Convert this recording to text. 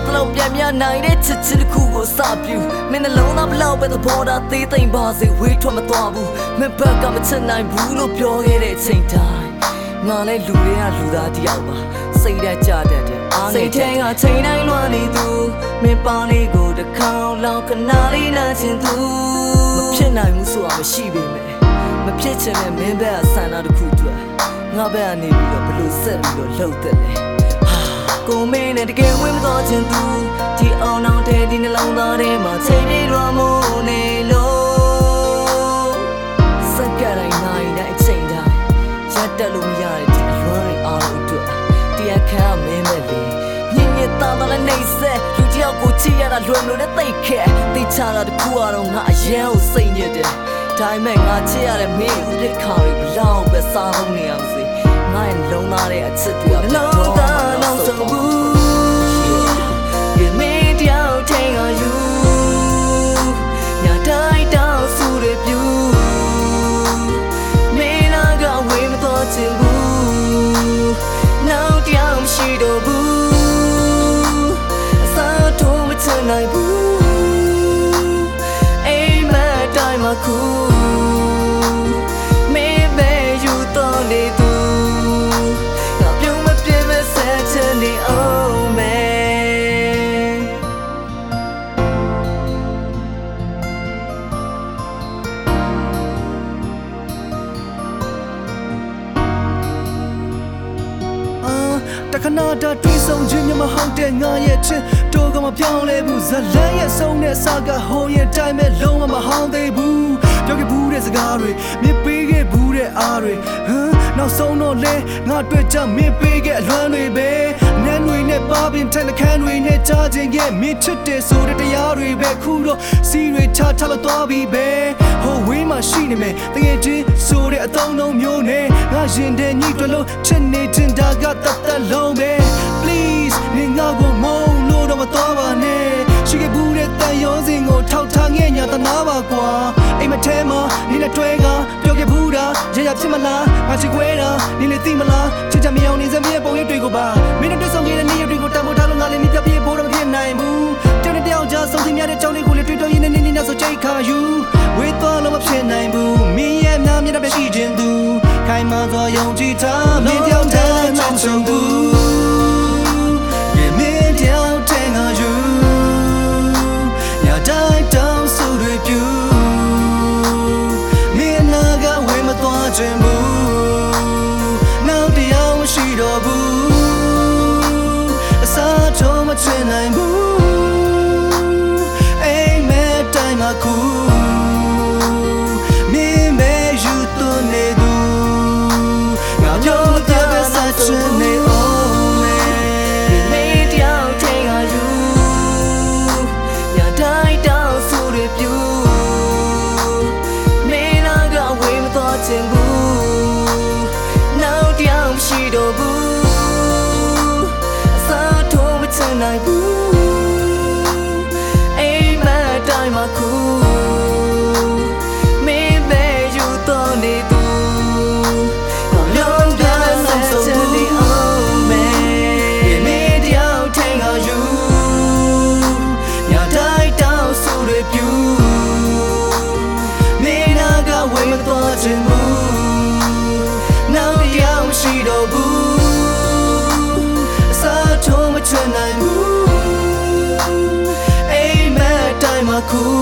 တလုံးပြန်မြနိုင်တဲ့ချစ်ချင်းတစ်ခုကိုစပြူမင်းနှလုံးသားဘလောက်ပဲသဘောထားသေးသိမ့်ပါစေဝေးထွက်မသွားဘူးမင်းဘက်ကမချစ်နိုင်ဘူးလို့ပြောခဲ့တဲ့အချိန်တိုင်းငါလည်းလူတွေကလူသားတယောက်ပါစိတ်ဓာတ်ကြတတ်တယ်စိတ်ထဲကချိန်တိုင်းလွှမ်းနေသူမင်းပေါင်းလေးကိုတစ်ခေါက်လောက်ခဏလေးနာချင်သူမဖြစ်နိုင်ဘူးဆိုတာမရှိပေမဲ့မဖြစ်ချင်တဲ့မင်းဘက်ကဆန္ဒတစ်ခုအတွက်ငါဘက်ကနေပြီးတော့ဘလို့ဆက်ပြီးတော့လှုပ်တယ်လေကိုမင်းနဲ့တကယ်ဝင်မသွားချင်သူဒီအောင်အောင်တဲ့ဒီနှလုံးသားထဲမှာချိန်ပြေလွှမ်းမိုးနေလို့စက္ကန့်တိုင်းနိုင်တဲ့အချိန်တိုင်းရက်တက်လို့မရတဲ့ဒီအလွမ်းတွေအားလုံးအတွက်တရားခံမင်းမဲ့လေညင်ညစ်သားသားနဲ့နှိမ့်ဆက်လူတယောက်ကိုချစ်ရတာလွယ်မလို့နဲ့သိခဲ့သိချတာတခုကတော့ငါအရင်ကိုစိတ်ညစ်တယ်ဒါပေမဲ့ငါချစ်ရတဲ့မင်းဥပဒေခါတွေဘလောက်ပဲစားဖို့နေအောင်စေငါရဲ့လုံးသားတဲ့အချစ်တွေကဘလောက်သားနောက်ဆုံးဘူးဒီမင်းတယောက်ထိန်အောင်ယူညတိုင်းတောင်ဆူရပြူမင်းနာကဝေးမတော်ချင်ဘူးနောက်တယောက်မရှိတော့ဘူးအစားထိုးမချင်နိုင်ဘူးအိမ်မက်တိုင်းမှာခုမင်းပဲယူတော့နေသူငါပြုံးမပြည့်မဆက်ချင်နေအောင်မဲတခဏတည်းတွေးဆုံခြင်းမြမဟုတ်တဲ့ငါရဲ့ချစ်တိုးကမပြောင်းလဲဘူးဇလန်းရဲ့ဆုံးတဲ့စာကဟိုရဲ့တိုင်းမဲ့လုံးဝမဟောင်းသေးဘူးပြောခဲ့ဘူးတဲ့စကားတွေမြင်ပေးခဲ့ဘူးတဲ့အားတွေနောက်ဆုံးတော့လဲငါတွေ့ကြမင်းပေးခဲ့အလွမ်းတွေပဲနန်းတွေနဲ့ပါပင်ထက်နှခမ်းတွေနဲ့ကြားခြင်းရဲ့မင်းချစ်တယ်ဆိုတဲ့တရားတွေပဲခုတော့စီတွေချထလို့သွားပြီပဲဟိုဝေးမှာရှိနေမယ်တကယ်ချင်းဆိုတဲ့အသုံးလုံးမျိုးနဲ့ငါရင်ထဲညှိတွလို့ချစ်နေတင်တာကတတ်လုံးပဲ please နေငါကိုမုန်းလို့တော့မသွားပါနဲ့ရှိခဲ့ဘူးတဲ့တန်ရုံးစင်ကိုထောက်ထားငဲ့ညာတနာပါကွာအိမ်မထဲမှာနေနဲ့တွဲကပြောခဲ့ဘူးတာရရဖြစ်မလားငါချစ်ခွဲတာနေလေသိမလားချစ်ချမြောင်နေစမ်းမြေပုံရိပ်တွေကိုပါမင်းတို့တွေ့ဆုံခဲ့တဲ့နေ့ရက်တွေကိုတန်ဖိုးထားလို့ငါလည်းမြပြပြေဖို့တော့မဖြစ်နိုင်ဘူးတောင်းတဲ့တယောက်ကြားဆုံးသမျှတဲ့ကြောင်းလေးကိုလည်းတွေ့တော့ရင်းနေနေဆိုချိတ်ခါယူဝေးသွားလို့မဖြစ်နိုင်ဘူးမင်းရဲ့နာမည်နဲ့ပဲရှိခြင်းသူခိုင်မာသောယုံကြည်ထားမင်းတယောက်တည်းချောင်းချုံသူနောက်တရားမရှိတော့ဘူးအစားထိုးမချင်နိုင်ဘူးအိမ်မဲတိုင်းမှာခုမင်းမဲယူသွန်းနေသူငါပြောတဲ့ပဲဆက်ချင်နေအောင်မဲမင်းတယောက်ထိန်ကယူညတိုင်းတောင်ဆူရပြူမင်းနာကဝေးမသွားချင်ဘူးရှိတော့ဘူးအစားထိုးမချင်နိုင်ဘူးအိမ်မက်တိုင်းမှာခုမင်းပဲယူတော့နေသူလုံးတဲ့ဆက်ချင်နေအောင်မဲမင်းတယောက်ထိန်ကယူညတိုင်းတောင်ဆူရပြူမင်းနာကဝေးမသွားချင်ဘူးရှိတော့ဘူးအစားထိုးမချင်နိုင်ဘူးအိမ်မက်တိုင်းမှာခု